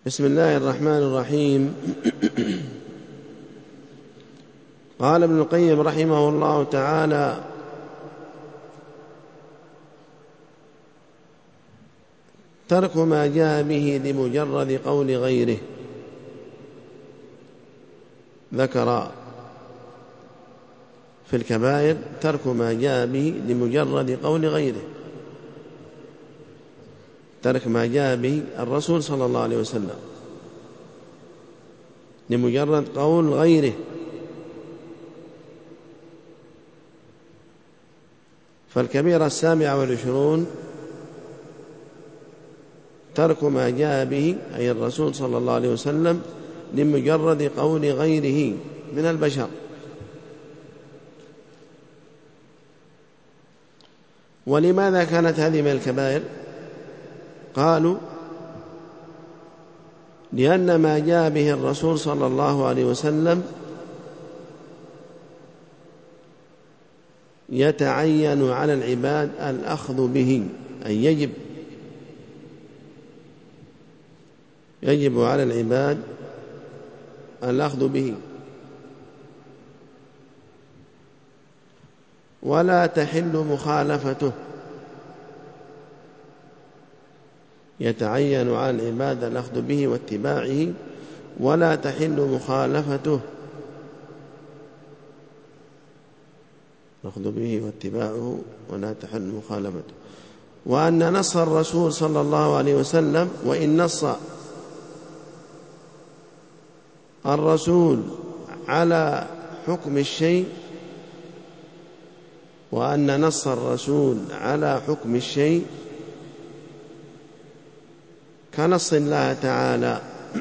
بسم الله الرحمن الرحيم. قال ابن القيم رحمه الله تعالى: ترك ما جاء به لمجرد قول غيره. ذكر في الكبائر ترك ما جاء به لمجرد قول غيره، ترك ما جاء به الرسول صلى الله عليه وسلم لمجرد قول غيره. فالكبيرة 27 ترك ما جاء به أي الرسول صلى الله عليه وسلم لمجرد قول غيره من البشر. ولماذا كانت هذه من الكبائر؟ قالوا: لأن ما جاء به الرسول صلى الله عليه وسلم يتعين على العباد الأخذ به، أي يجب على العباد الأخذ به، ولا تحل مخالفته. يتعين على العباد الأخذ به واتباعه ولا تحل مخالفته، الأخذ به واتباعه ولا تحل مخالفته. وأن نص الرسول صلى الله عليه وسلم، وإن نص الرسول على حكم الشيء، وأن نص الرسول على حكم الشيء كنص الله تعالى.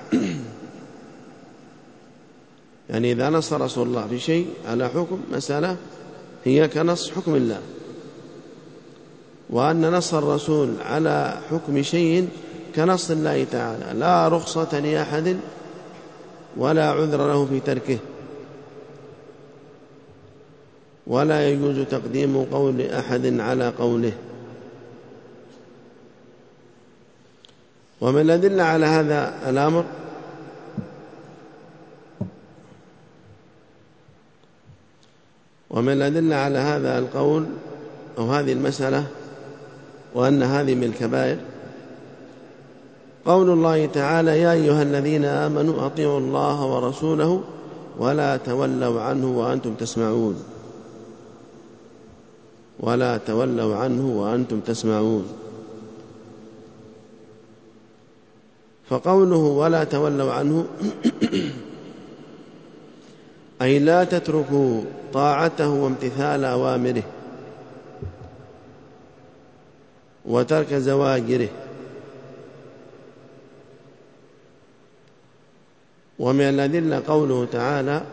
يعني إذا نص رسول الله في شيء على حكم مسألة هي كنص حكم الله. وأن نص الرسول على حكم شيء كنص الله تعالى، لا رخصة لأحد ولا عذر له في تركه، ولا يجوز تقديم قول أحد على قوله. ومن الأدلة على هذا الأمر ومن الأدلة على هذا القول أو هذه المسألة وأن هذه من الكبائر قول الله تعالى: يا أيها الذين آمنوا أطيعوا الله ورسوله ولا تولوا عنه وأنتم تسمعون، ولا تولوا عنه وأنتم تسمعون. فقوله ولا تولوا عنه أي لا تتركوا طاعته وامتثال أوامره وترك زواجره. ومن الأدلة قوله تعالى: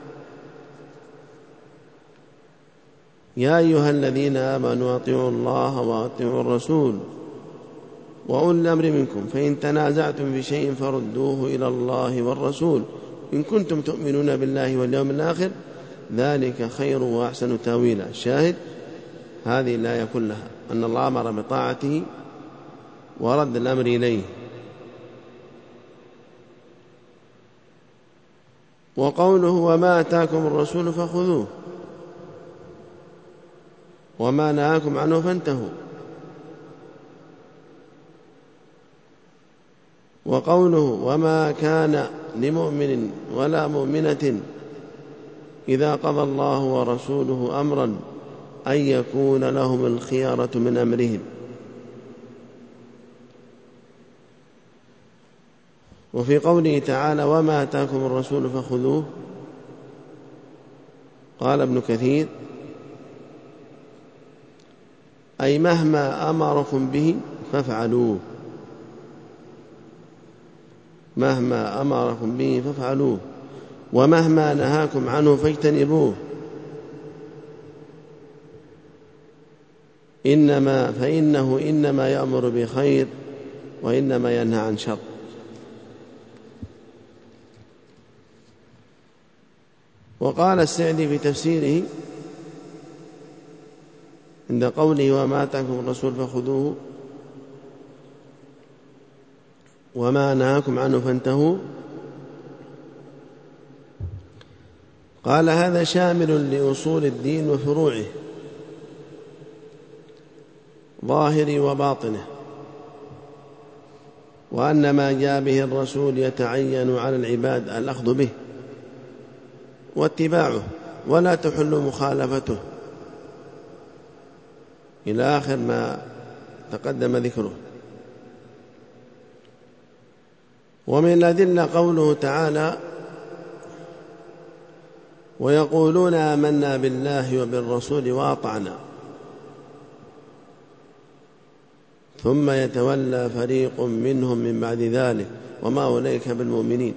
يا أيها الذين آمنوا أطيعوا الله وأطيعوا الرسول وأولي الأمر منكم فإن تنازعتم في شيء فردوه إلى الله والرسول إن كنتم تؤمنون بالله واليوم الآخر ذلك خير وأحسن تأويلا. الشاهد هذه الآية كلها أن الله أمر بطاعته ورد الأمر إليه. وقوله وما آتاكم الرسول فخذوه وما نهاكم عنه فانتهوا. وقوله وما كان لمؤمن ولا مؤمنة إذا قضى الله ورسوله أمرا أن يكون لهم الخيارة من أمرهم. وفي قوله تعالى وما آتاكم الرسول فخذوه قال ابن كثير أي مهما أمركم به فافعلوه، مهما أمركم به فافعلوه ومهما نهاكم عنه فاجتنبوه. فإنه إنما يأمر بخير وإنما ينهى عن شر. وقال السعدي في تفسيره عند قوله وما آتاكم الرسول فخذوه وما نهاكم عنه فانتهوا. قال هذا شامل لأصول الدين وفروعه ظاهر وباطنه، وأن ما جاء به الرسول يتعين على العباد الأخذ به واتباعه ولا تحل مخالفته إلى آخر ما تقدم ذكره. ومن الأدلة قوله تعالى ويقولون آمنا بالله وبالرسول وأطعنا ثم يتولى فريق منهم من بعد ذلك وما أولئك بالمؤمنين.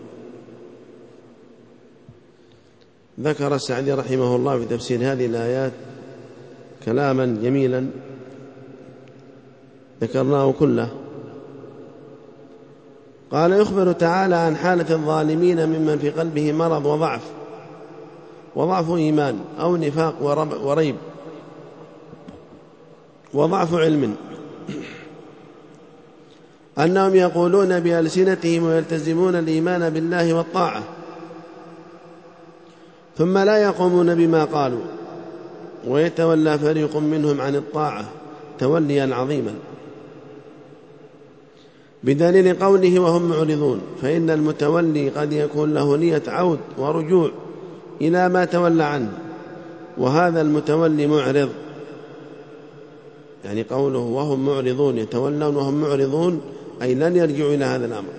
ذكر السعدي رحمه الله في تفسير هذه الآيات كلاما جميلا ذكرناه كله. قال يخبر تعالى عن حالة الظالمين ممن في قلبه مرض وضعف إيمان أو نفاق وريب وضعف علم، أنهم يقولون بألسنتهم ويلتزمون الإيمان بالله والطاعة ثم لا يقومون بما قالوا، ويتولى فريق منهم عن الطاعة توليا عظيما بدليل قوله وهم معرضون، فإن المتولي قد يكون له نية عود ورجوع إلى ما تولى عنه، وهذا المتولي معرض، يعني قوله وهم معرضون يتولون وهم معرضون أي لن يرجعوا إلى هذا الأمر.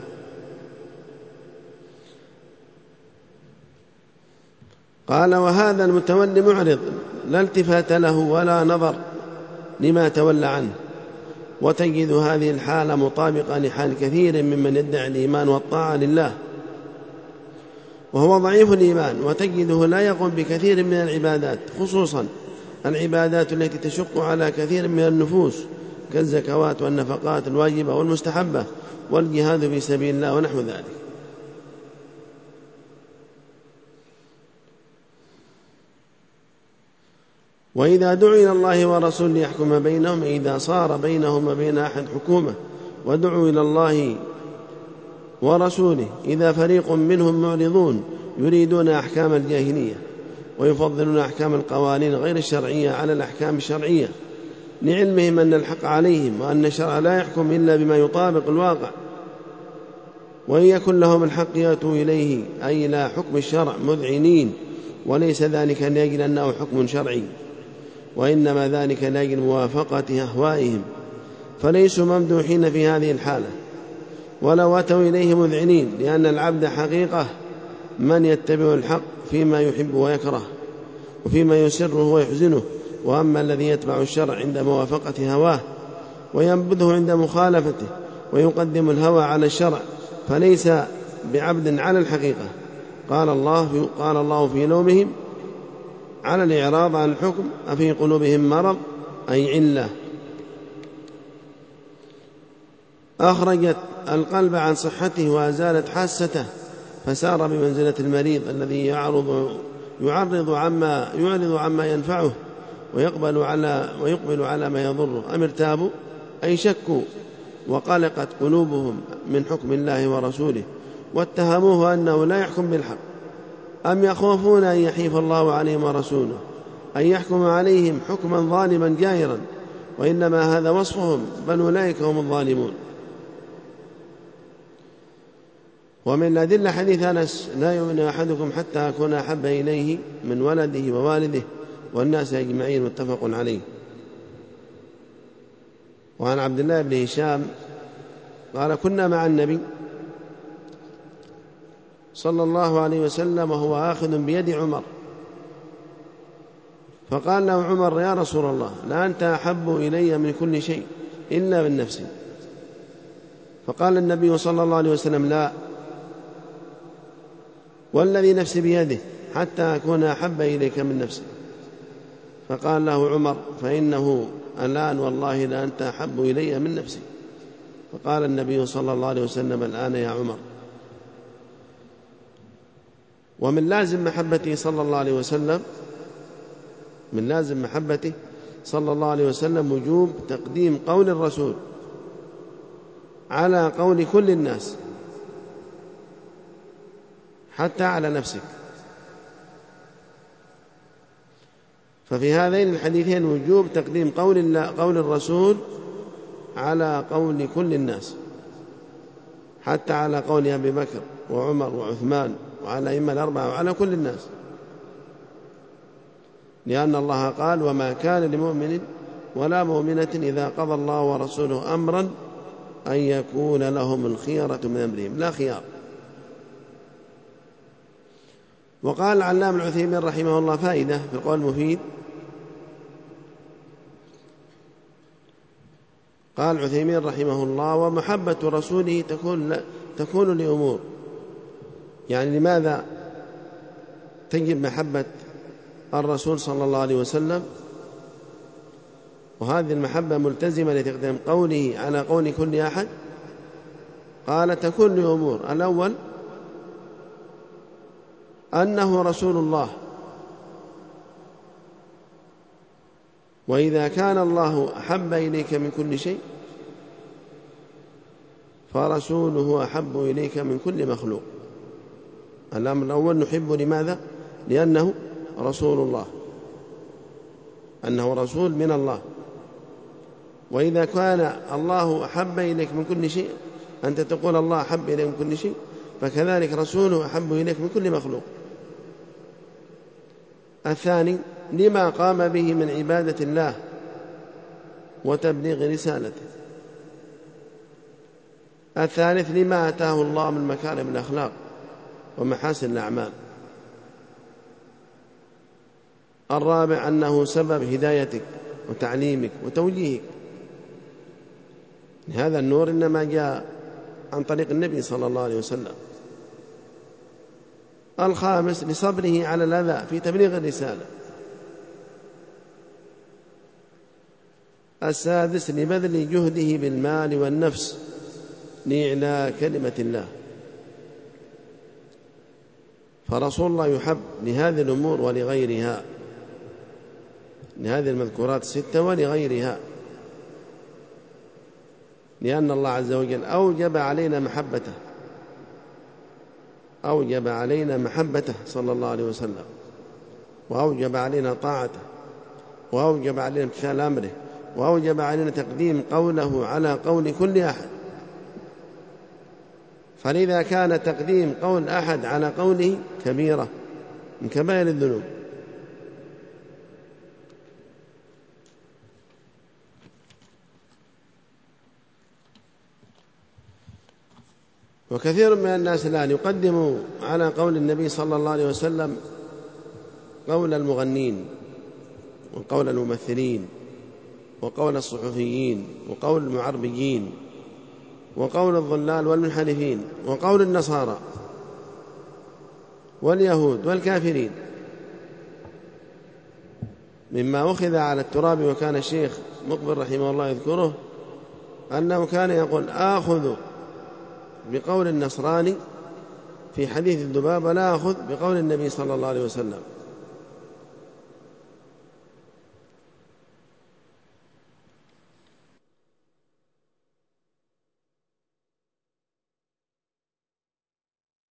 قال وهذا المتولي معرض لا التفات له ولا نظر لما تولى عنه، وتجد هذه الحالة مطابقة لحال كثير ممن يدعي الإيمان والطاعة لله وهو ضعيف الإيمان، وتجده لا يقوم بكثير من العبادات، خصوصا العبادات التي تشق على كثير من النفوس كالزكوات والنفقات الواجبة والمستحبة والجهاد في سبيل الله ونحو ذلك. وإذا دعوا إلى الله ورسوله ليحكم بينهم، إذا صار بينهم وبين أحد حكومة ودعوا إلى الله ورسوله، إذا فريق منهم معرضون يريدون أحكام الجاهلية ويفضلون أحكام القوانين غير الشرعية على الأحكام الشرعية لعلمهم أن الحق عليهم وأن الشرع لا يحكم إلا بما يطابق الواقع، وإن يكن لهم الحق يأتوا إليه أي لا حكم الشرع مذعنين، وليس ذلك لأجل أنه حكم شرعي، وإنما ذلك لأجل موافقة أهوائهم، فليسوا ممدوحين في هذه الحالة ولو أتوا إليه مذعنين، لأن العبد حقيقة من يتبع الحق فيما يحب ويكره وفيما يسره ويحزنه، وأما الذي يتبع الشرع عند موافقة هواه وينبذه عند مخالفته ويقدم الهوى على الشرع فليس بعبد على الحقيقة. قال الله في لومهم على الإعراض عن الحكم أفي قلوبهم مرض أي علة أخرجت القلب عن صحته وأزالت حاسته، فسار بمنزلة المريض الذي يعرض عما ينفعه ويقبل على ما يضره. أم ارتابوا أي شكوا وقلقت قلوبهم من حكم الله ورسوله واتهموه أنه لا يحكم بالحق، أم يخافون أن يحيف الله عليهم ورسوله أن يحكم عليهم حكما ظالما جائرا، وإنما هذا وصفهم بل أولئك هم الظالمون. ومن الأدلة حديث أنس لا يؤمن أحدكم حتى أكون أحب إليه من ولده ووالده والناس أجمعين، متفق عليه. وعن عبد الله بن هشام قال كنا مع النبي صلى الله عليه وسلم وهو آخذ بيد عمر، فقال له عمر يا رسول الله لا أنت أحب إلي من كل شيء إلا من نفسي، فقال النبي صلى الله عليه وسلم لا والذي نفسي بيده حتى أكون أحب إليك من نفسي، فقال له عمر فإنه الآن والله لا أنت أحب إلي من نفسي، فقال النبي صلى الله عليه وسلم الآن يا عمر. ومن لازم محبته صلى الله عليه وسلم وجوب تقديم قول الرسول على قول كل الناس حتى على نفسك. ففي هذين الحديثين وجوب تقديم قول الرسول على قول كل الناس، حتى على قول أبي بكر وعمر وعثمان وعلى الأئمة الأربعة وعلى كل الناس، لأن الله قال: وما كان لمؤمن ولا مؤمنة إذا قضى الله ورسوله أمرا أن يكون لهم الخيرة من أمرهم، لا خيار. وقال العلامة العثيمين رحمه الله فائدة في القول المفيد، قال العثيمين رحمه الله: ومحبة رسوله تكون لأمور. يعني لماذا تجب محبة الرسول صلى الله عليه وسلم؟ وهذه المحبة ملتزمة لتقديم قوله على قول كل أحد. قال: تكون لأمور: الأول أنه رسول الله، وإذا كان الله أحب إليك من كل شيء فرسوله أحب إليك من كل مخلوق. الأمر الأول نحب، لماذا؟ لأنه رسول الله، أنه رسول من الله. وإذا كان الله أحب إليك من كل شيء، أنت تقول الله أحب إليك من كل شيء، فكذلك رسوله أحب إليك من كل مخلوق. الثاني لما قام به من عبادة الله وتبليغ رسالته. الثالث لما آتاه الله من مكارم الأخلاق ومحاسن الأعمال. الرابع أنه سبب هدايتك وتعليمك وتوجيهك. هذا النور إنما جاء عن طريق النبي صلى الله عليه وسلم. الخامس لصبره على الأذى في تبليغ الرسالة. السادس لبذل جهده بالمال والنفس لإعلاء كلمة الله. فرسول الله يحب لهذه الأمور ولغيرها، لهذه المذكورات الستة ولغيرها، لأن الله عز وجل أوجب علينا محبته، أوجب علينا محبته صلى الله عليه وسلم، وأوجب علينا طاعته، وأوجب علينا امتثال أمره، وأوجب علينا تقديم قوله على قول كل أحد. فلذا كان تقديم قول أحد على قوله كبيرة من كبائر الذنوب. وكثير من الناس الآن يقدم على قول النبي صلى الله عليه وسلم قول المغنين وقول الممثلين وقول الصحفيين وقول المعربيين وقول الضلال والمنحرفين وقول النصارى واليهود والكافرين. مما أخذ على التراب، وكان الشيخ مقبل رحمه الله يذكره أنه كان يقول: آخذ بقول النصراني في حديث الذباب ولا أخذ بقول النبي صلى الله عليه وسلم.